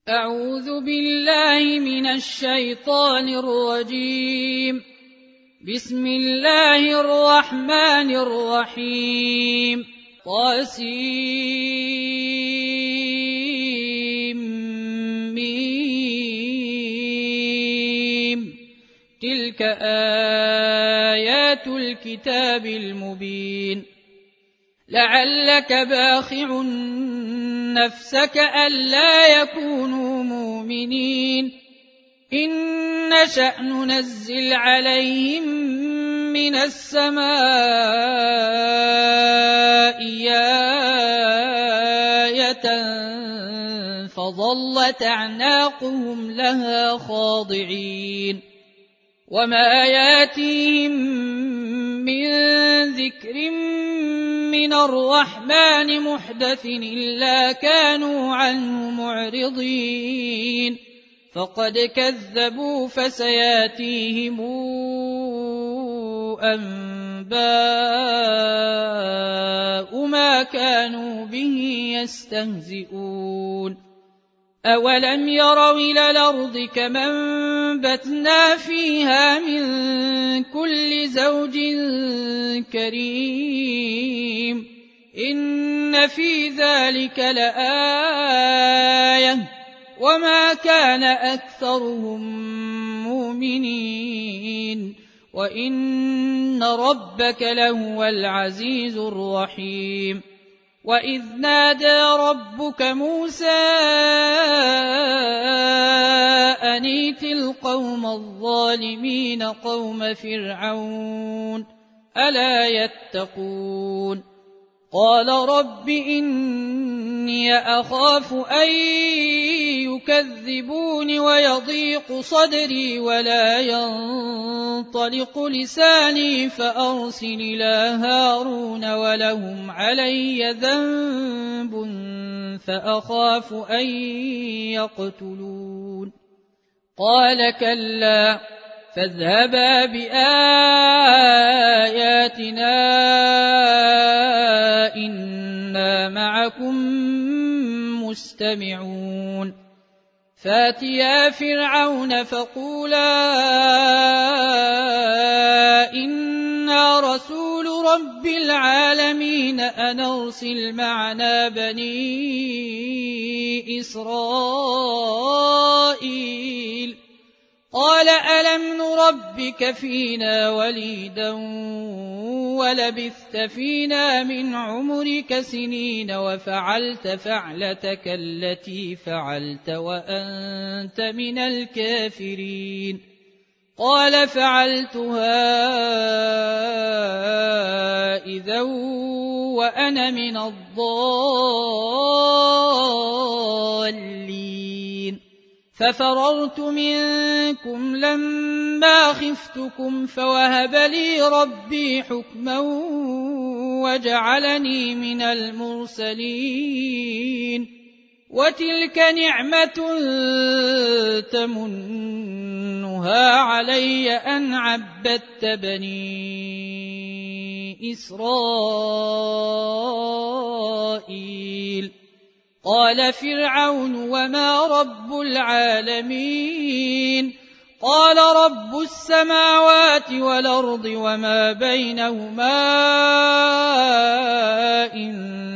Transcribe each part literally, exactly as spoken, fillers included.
أعوذ بالله من الشيطان الرجيم. بسم الله الرحمن الرحيم. طاسيم. تلك آيات الكتاب المبين. لعلك باخع نفسك ألا يكونوا مؤمنين إن نشأ ننزل عليهم من السماء آية فظلت أعناقهم لها خاضعين وما ياتيهم من ذكر من الرحمن محدث إلا كانوا عنه معرضين فقد كذبوا فسياتيهم أنباء ما كانوا به يستهزئون أولم يروا إلى الأرض كما أنبتنا فيها من كل زوج كريم إن في ذلك لآية وما كان أكثرهم مؤمنين وإن ربك لهو العزيز الرحيم وإذ نادى ربك موسى أن ائت القوم الظالمين قوم فرعون ألا يتقون قال رب إني أخاف أن يكذبون ويضيق صدري ولا ينطلق لساني فأرسل إلى هارون ولهم علي ذنب فأخاف أن يقتلون قال كلا فاذهبا بآياتنا إنا معكم مستمعون فاتيا فرعون فقولا إنا رسول رب العالمين أن أرسل معنا بني إسرائيل قال ألم نربك فينا وليدا ولبثت فينا من عمرك سنين وفعلت فعلتك التي فعلت وأنت من الكافرين قال فعلتها إذا وأنا من الضالين ففررت منكم لما خفتكم فوهب لي ربي حكما وجعلني من المرسلين وتلك نعمة تمنها علي أن عبدت بني إسرائيل قال فرعون وما رب العالمين قال رب السماوات والأرض وما بينهما إن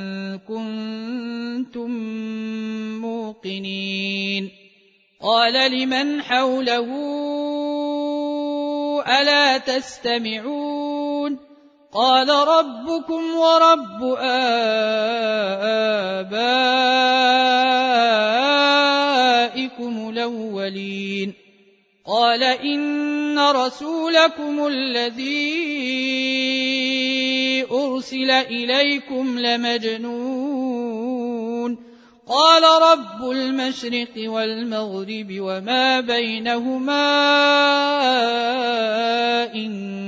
كنتم موقنين قال لمن حوله ألا تستمعون قال ربكم ورب آبائكم الأولين قال إن رسولكم الذي أرسل إليكم لمجنون قال رب المشرق والمغرب وما بينهما إن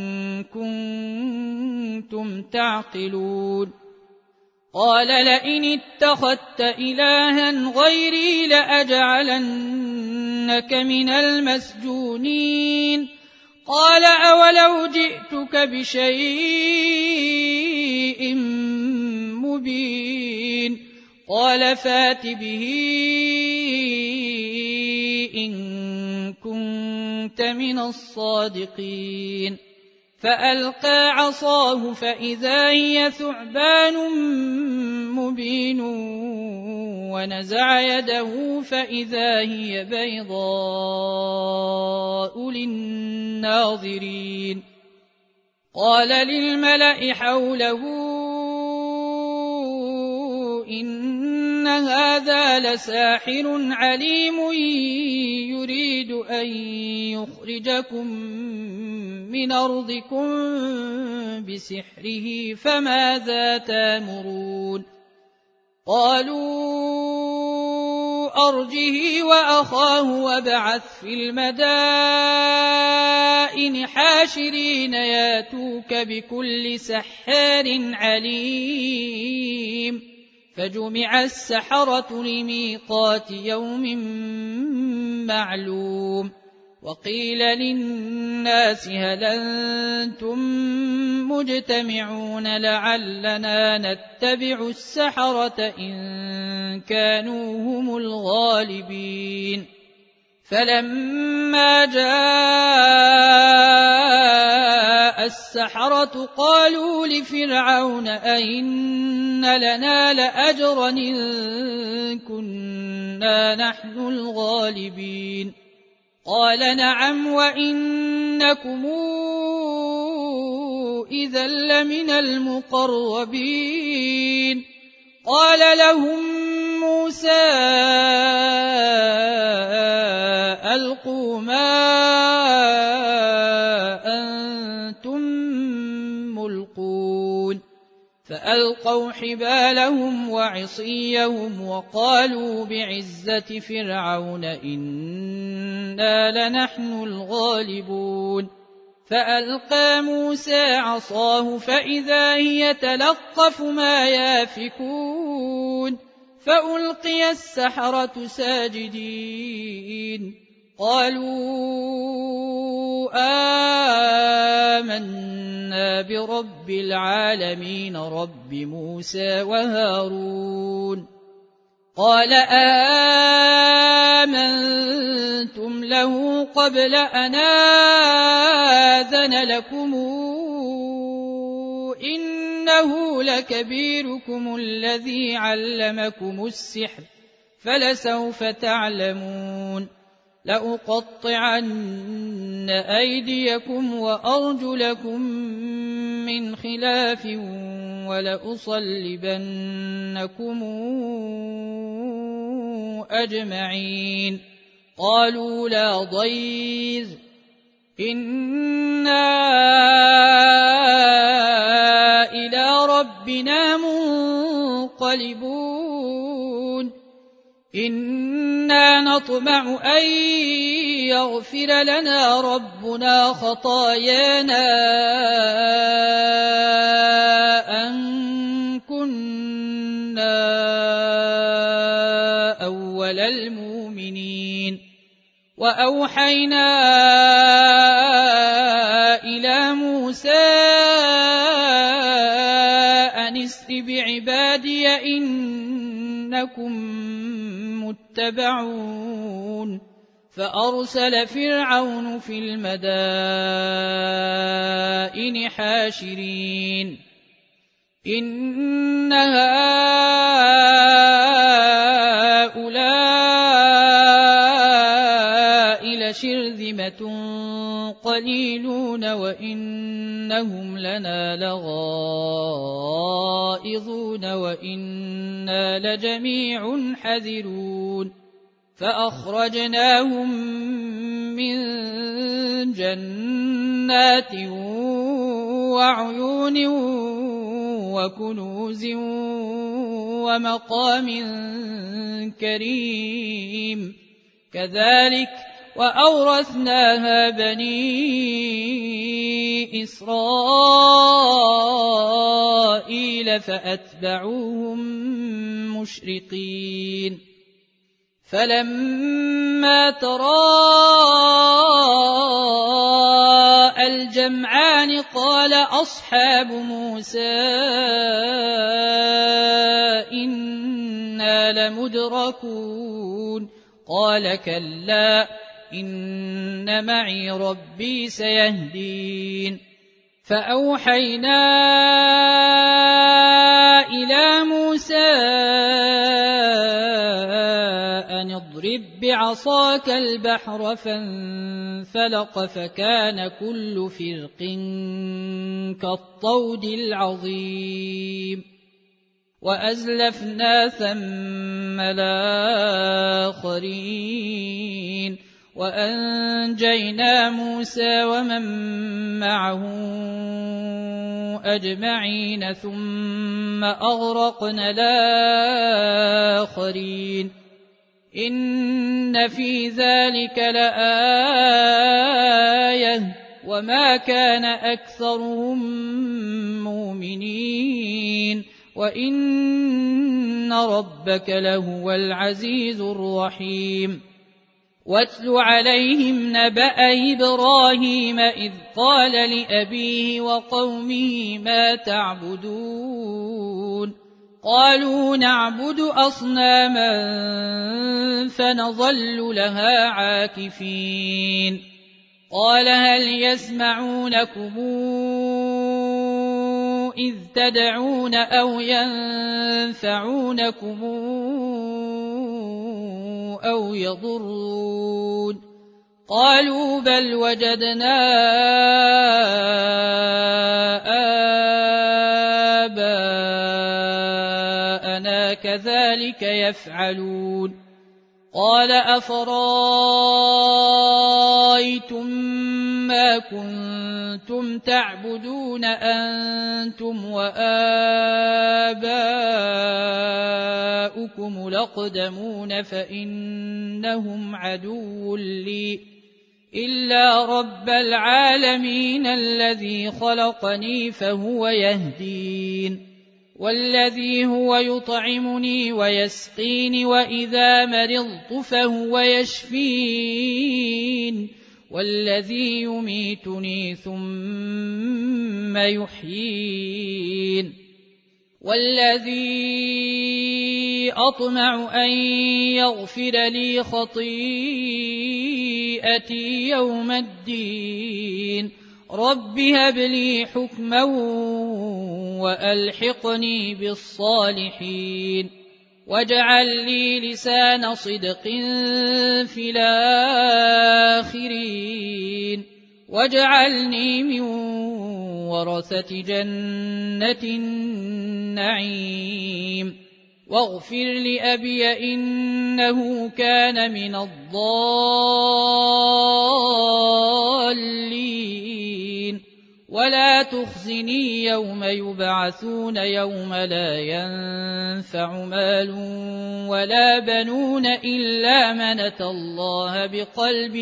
كنتم تعقلون قال لئن اتخذت إلها غيري لأجعلنك من المسجونين قال أولو جئتك بشيء مبين قال فات به إن كنت من الصادقين فألقى عصاه فإذا هي ثعبان مبين ونزع يده فإذا هي بيضاء للناظرين قال للملأ حوله إن هذا لساحر عليم يريد أن يخرجكم من أرضكم بسحره فماذا تأمرون قالوا أرجه وأخاه وابعث في المدائن حاشرين ياتوك بكل سحار عليم فجمع السحرة لميقات يوم معلوم وقيل للناس هل أنتم مجتمعون لعلنا نتبع السحرة إن كانوا هم الغالبين فلما جاء السحرة قالوا لفرعون أئن لنا لأجرا إن كنا نحن الغالبين قال نعم وإنكم إذا لمن المقربين قال لهم موسى ألقوا ما أنتم ملقون فألقوا حبالهم وعصيهم وقالوا بعزة فرعون إنا لنحن الغالبون فألقى موسى عصاه فإذا هي تلقف ما يافكون فألقي السحرة ساجدين قالوا آمنا برب العالمين رب موسى وهارون قال آمنتم له قبل أن آذن لكم إنه لكبيركم الذي علمكم السحر فلسوف تعلمون لأقطعن أيديكم وأرجلكم من خلاف ولأصلبنكم أجمعين قالوا لا ضير إنا إلى ربنا منقلبون إنا نطمع أن يغفر لنا ربنا خطايانا أن كنا أول المؤمنين وأوحينا إلى موسى أن اسر بعبادي إنكم متبعون فأرسل فرعون في المدائن حاشرين إن هؤلاء لشرذمة قليلون وإنهم لنا لغائظون وإنا لجميع حذرون فأخرجناهم من جنات وعيون وكنوز ومقام كريم كذلك وأورثناها بني إسرائيل فأتبعوهم مشرقين فلما تراءى الجمعان قال أصحاب موسى إنا لمدركون قال كلا إن معي ربي سيهدين فأوحينا إلى موسى أن اضرب بعصاك البحر فانفلق فكان كل فرق كالطود العظيم وأزلفنا ثم الآخرين وأنجينا موسى ومن معه أجمعين ثم أغرقنا الآخرين إن في ذلك لآية وما كان أكثرهم مؤمنين وإن ربك لهو العزيز الرحيم واتل عليهم نبأ إبراهيم إذ قال لأبيه وقومه ما تعبدون قالوا نعبد أصناما فنظل لها عاكفين قال هل يسمعونكم إذ تدعون أو ينفعونكم أو يضرون قالوا بل وجدنا آباءنا كذلك يفعلون قال أفرأيتم ما كنتم تعبدون أنتم وآباؤكم الأقدمون فإنهم عدو لي إلا رب العالمين الذي خلقني فهو يهدين والذي هو يطعمني ويسقين وإذا مرضت فهو يشفين والذي يميتني ثم يحيين والذي أطمع أن يغفر لي خطيئتي يوم الدين رب هب لي حكما وألحقني بالصالحين واجعل لي لسان صدق في الآخرين واجعلني من ورثة جنة النعيم واغفر لأبي إنه كان من الضالين ولا تخزني يوم يبعثون يوم لا ينفع مال ولا بنون إلا من أتى الله بقلب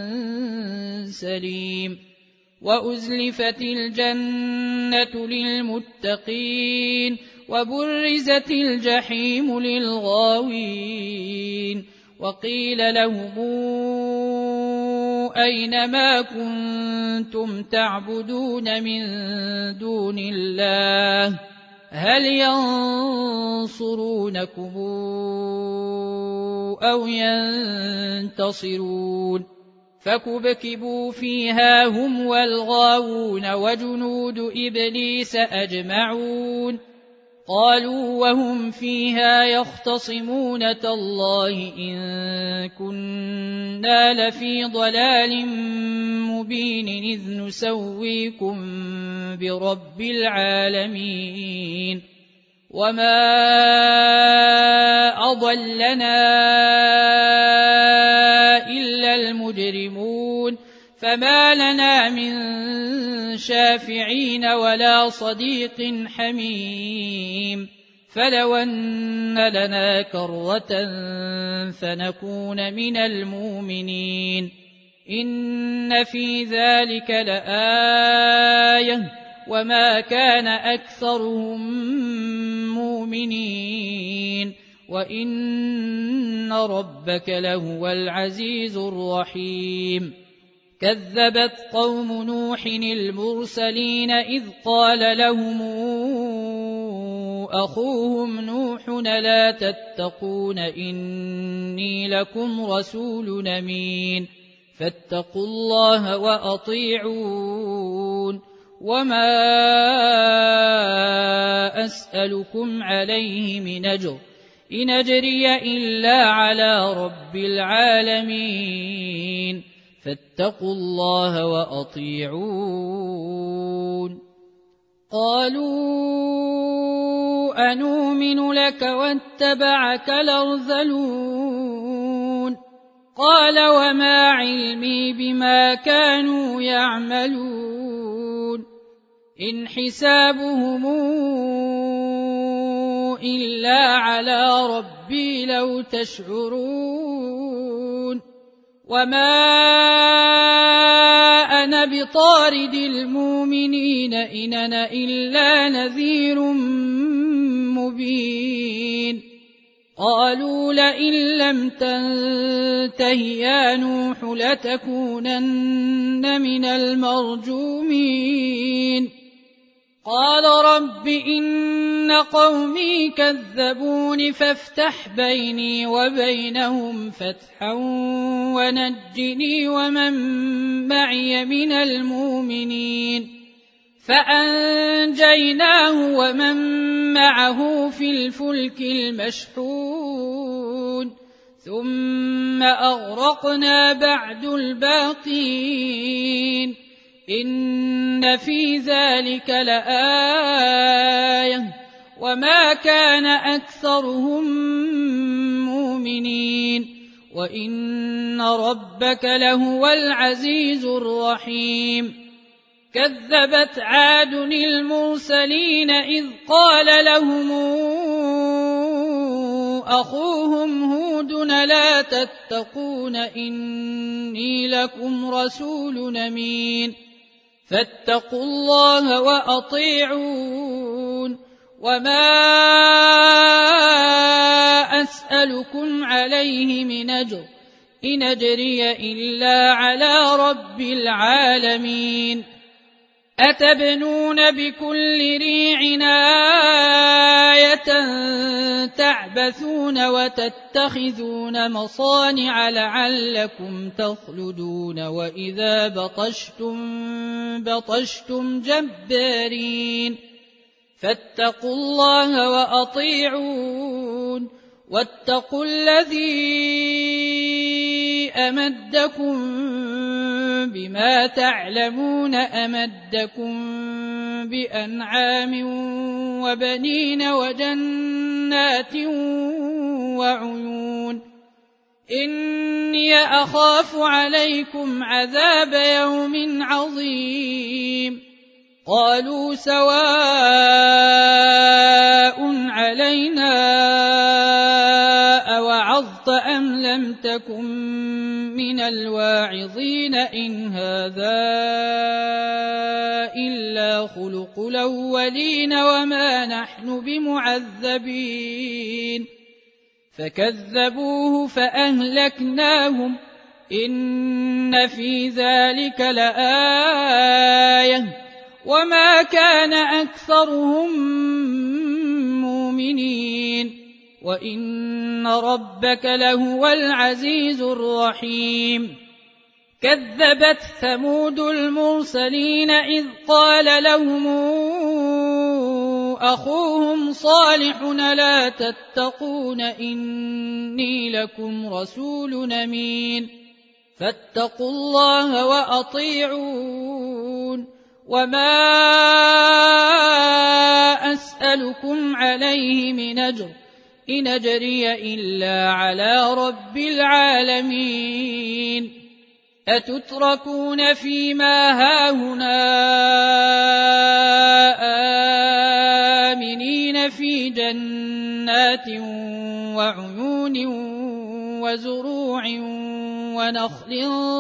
سليم وأزلفت الجنة للمتقين وبرزت الجحيم للغاوين وقيل لهم أين ما كنتم تعبدون من دون الله هل ينصرونكم أو ينتصرون فكبكبوا فيها هم والغاوون وجنود إبليس أجمعون قالوا وهم فيها يختصمون تالله إن كنا لفي ضلال مبين إذ نسويكم برب العالمين وما أضلنا إلا المجرمون فما لنا من شافعين ولا صديق حميم فلو أن لنا كرة فنكون من المؤمنين إن في ذلك لآية وما كان أكثرهم مؤمنين وإن ربك لهو العزيز الرحيم كذبت قوم نوح المرسلين إذ قال لهم أخوهم نوح لا تتقون إني لكم رسول أمين فاتقوا الله وأطيعون وما أسألكم عليه من أجر إن أجري إلا على رب العالمين فاتقوا الله وأطيعون قالوا أنؤمن لك واتبعك الأرذلون قال وما علمي بما كانوا يعملون إن حسابهم إلا على ربي لو تشعرون وما أنا بطارد المؤمنين إن أنا إلا نذير مبين قالوا لئن لم تنته يا نوح لتكونن من المرجومين قال رب إن قومي كذبون فافتح بيني وبينهم فتحا ونجني ومن معي من المؤمنين فأنجيناه ومن معه في الفلك المشحون ثم أغرقنا بعد الباقين إن في ذلك لآية وما كان أكثرهم مؤمنين وإن ربك لهو العزيز الرحيم كذبت عاد المرسلين إذ قال لهم أخوهم هود لا تتقون إني لكم رسول أمين فاتقوا الله وأطيعون وما أسألكم عليه من أجر إن أجري إلا على رب العالمين أتبنون بكل ريع آية تعبثون وتتخذون مصانع لعلكم تخلدون وإذا بطشتم بطشتم جبارين فاتقوا الله وأطيعون واتقوا الذي أمدكم بما تعلمون أمدكم بأنعام وبنين وجنات وعيون إني أخاف عليكم عذاب يوم عظيم قالوا سواء علينا أوعظت أم لم تكن من الواعظين إن هذا إلا خلق الأولين وما نحن بمعذبين فكذبوه فأهلكناهم إن في ذلك لآية وما كان أكثرهم مؤمنين وإن ربك لهو العزيز الرحيم كذبت ثمود المرسلين إذ قال لهم أخوهم صالح لا تتقون إني لكم رسول أمين فاتقوا الله وأطيعون وما أسألكم عليه من أجر إن أجري إلا على رب العالمين أتتركون فيما هاهنا آمنين في جنات وعيون وزروع ونخل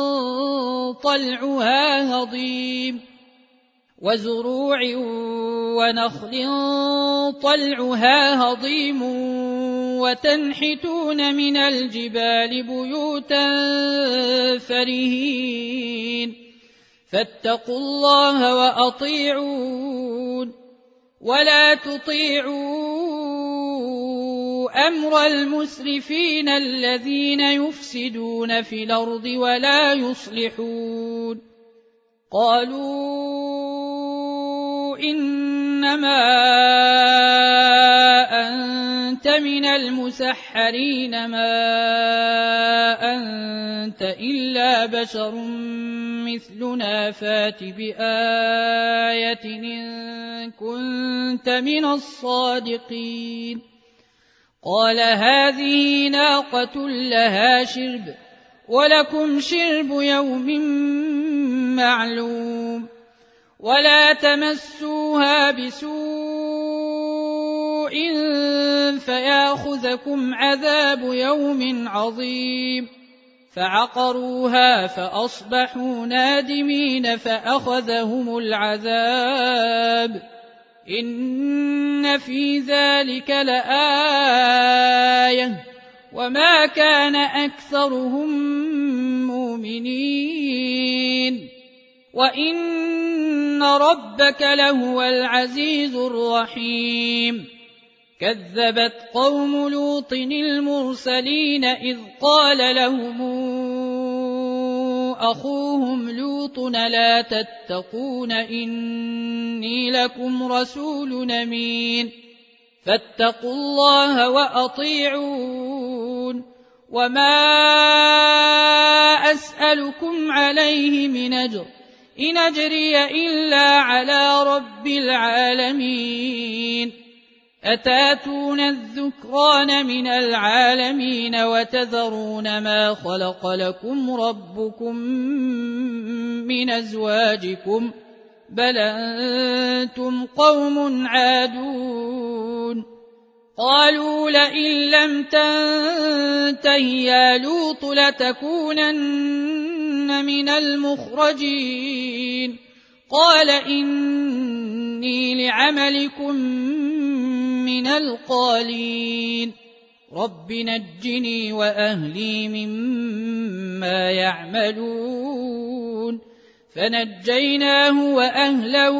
طلعها هضيم وزروع ونخل طلعها هضيم وتنحتون من الجبال بيوتا فرهين فاتقوا الله وأطيعون ولا تطيعوا أمر المسرفين الذين يفسدون في الأرض ولا يصلحون. قالوا إنما أنت من المسحرين ما أنت إلا بشر مثلنا فات بآية إن كنت من الصادقين. قال هذه ناقة لها شرب ولكم شرب يوم معلوم ولا تمسوها بسوء فياخذكم عذاب يوم عظيم. فعقروها فأصبحوا نادمين فأخذهم العذاب إن في ذلك لآية وما كان أكثرهم مؤمنين وإن ربك لهو العزيز الرحيم. كذبت قوم لوط المرسلين إذ قال لهم أخوهم لوط لا تتقون إني لكم رسول أمين فاتقوا الله وأطيعون وما أسألكم عليه من أجر إن أجري إلا على رب العالمين. أتاتون الذكران من العالمين وتذرون ما خلق لكم ربكم من أزواجكم بل أنتم قوم عادون. قالوا لئن لم تنته يا لوط لتكونن من المخرجين. قال إني لعملكم من القالين. رب نجني وأهلي مما يعملون. فنجيناه وأهله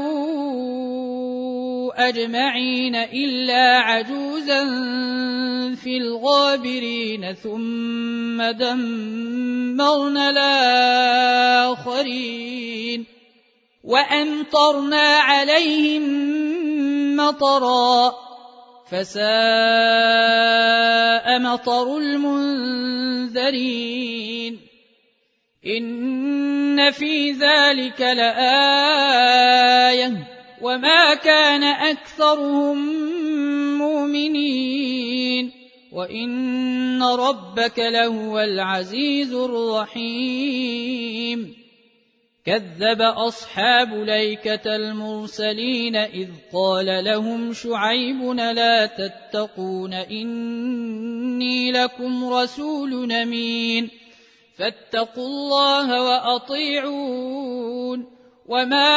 أجمعين إلا عجوزا في الغابرين ثم دمرنا الآخرين وأمطرنا عليهم مطرا فساء مطر المنذرين. إن في ذلك لآية وما كان أكثرهم مؤمنين وإن ربك لهو العزيز الرحيم. كذب أصحاب الأيكة المرسلين إذ قال لهم شعيب لا تتقون إني لكم رسول أمين فاتقوا الله وأطيعون وما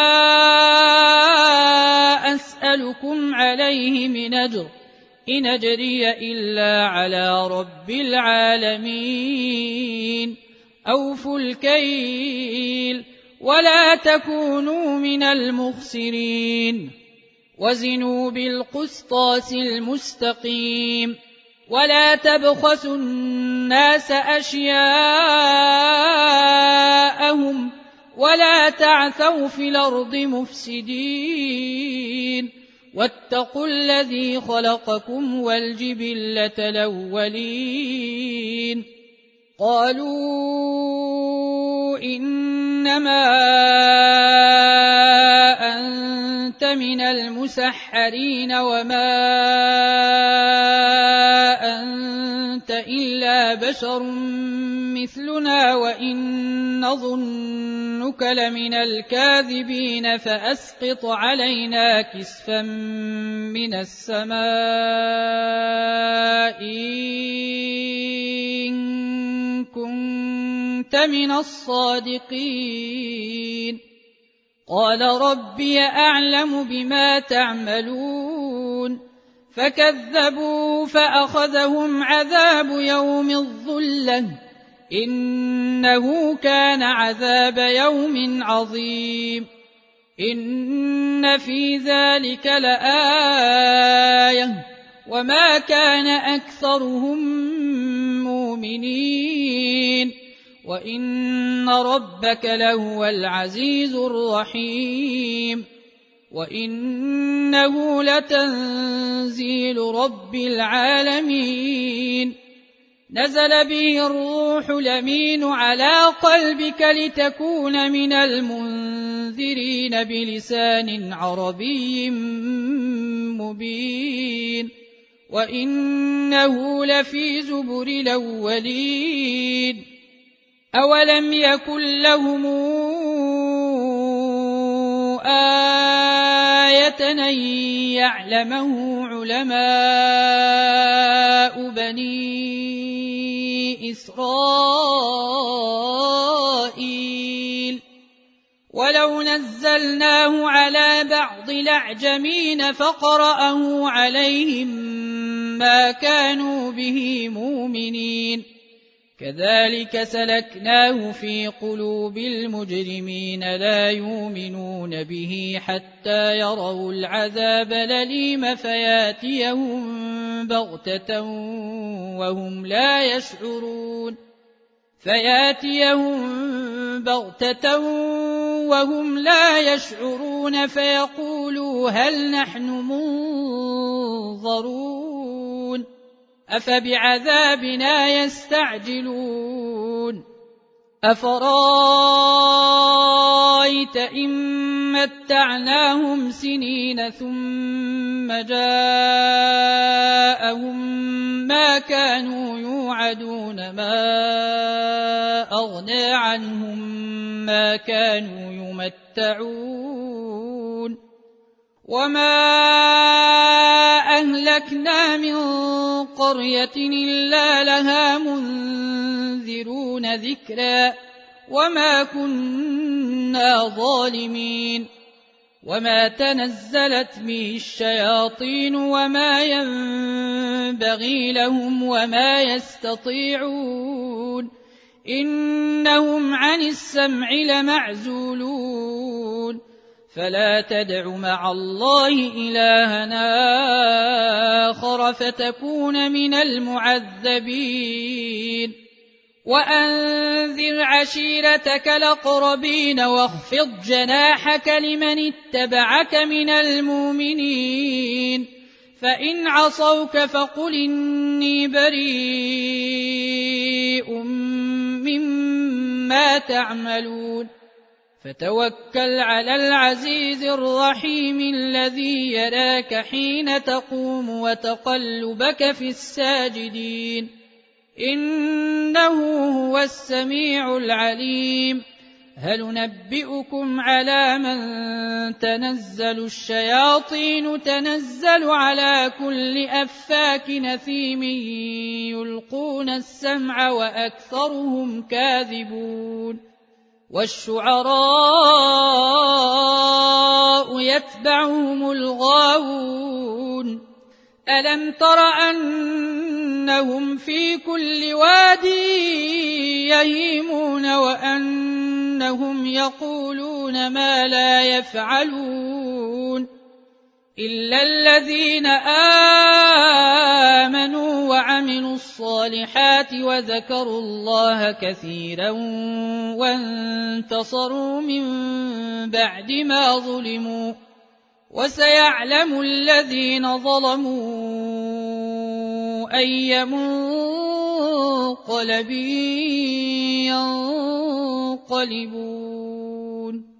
أسألكم عليه من أجر إن أجري إلا على رب العالمين. أوفوا الكيل ولا تكونوا من المخسرين وزنوا بالقسطاس المستقيم ولا تبخسوا الناس أشياءهم ولا تعثوا في الأرض مفسدين واتقوا الذي خلقكم والجبلة الأولين. قالوا إنما أنت من المسحرين وما أنت إلا بشر مثلنا وإن نظنك لمن الكاذبين فأسقط علينا كسفا من السماء إن كنت من الصادقين. قال ربي أعلم بما تعملون فكذبوا فأخذهم عذاب يوم الظلة إنه كان عذاب يوم عظيم. إن في ذلك لآية وما كان أكثرهم مؤمنين وإن ربك لهو العزيز الرحيم وإنه لتنزيل رب العالمين نزل به الروح الأمين على قلبك لتكون من المنذرين بلسان عربي مبين وإنه لفي زبر الأولين أولم يكن لهم آية أن يعلمه علماء بني إسرائيل ولو نزلناه على بعض الأعجمين فقرأه عليهم ما كانوا به مؤمنين كذلك سلكناه في قلوب المجرمين لا يؤمنون به حتى يروا العذاب الأليم فياتيهم بغتة وهم لا يشعرون فياتيهم بغتة وهم لا يشعرون فيقولوا هل نحن منظرون أفبعذابنا يستعجلون أفرايت إن متعناهم سنين ثم جاءهم ما كانوا يوعدون ما أغنى عنهم ما كانوا يمتعون وما أهلكنا من قرية إلا لها منذرون ذكرا وما كنا ظالمين وما تنزلت به الشياطين وما ينبغي لهم وما يستطيعون إنهم عن السمع لمعزولون فلا تدع مع الله إلهنا آخر فتكون من المعذبين وأنذر عشيرتك الأقربين واخفض جناحك لمن اتبعك من المؤمنين فإن عصوك فقل إني بريء مما تعملون فتوكل على العزيز الرحيم الذي يراك حين تقوم وتقلبك في الساجدين إنه هو السميع العليم هل ننبئكم على من تنزل الشياطين تنزل على كل أفاك نثيم يلقون السمع وأكثرهم كاذبون والشعراء يتبعهم الغاوون ألم تر أنهم في كل واد يهيمون وأنهم يقولون ما لا يفعلون إلا الذين آمنوا وعملوا الصالحات وذكروا الله كثيرا وانتصروا من بعد ما ظلموا وسيعلم الذين ظلموا أي منقلب ينقلبون